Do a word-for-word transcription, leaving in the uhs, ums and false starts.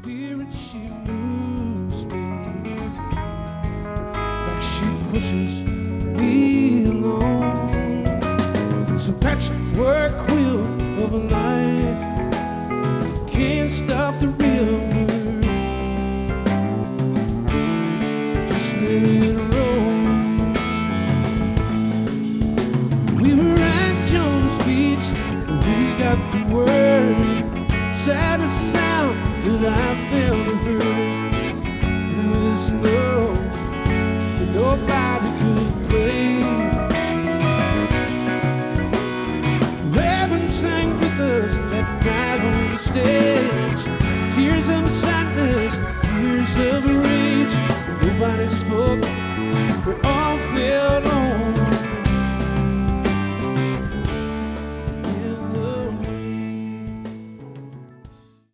spirit, she moves me. Like she pushes me along. It's a patchwork quilt of a life. Can't stop the river. Just let it roll. We were at Jones Beach. We got the word. Saddest sound that I've ever heard. Through this love that nobody could play. Reverend sang with us that night on the stage. Tears of sadness, tears of rage. Nobody spoke. We're all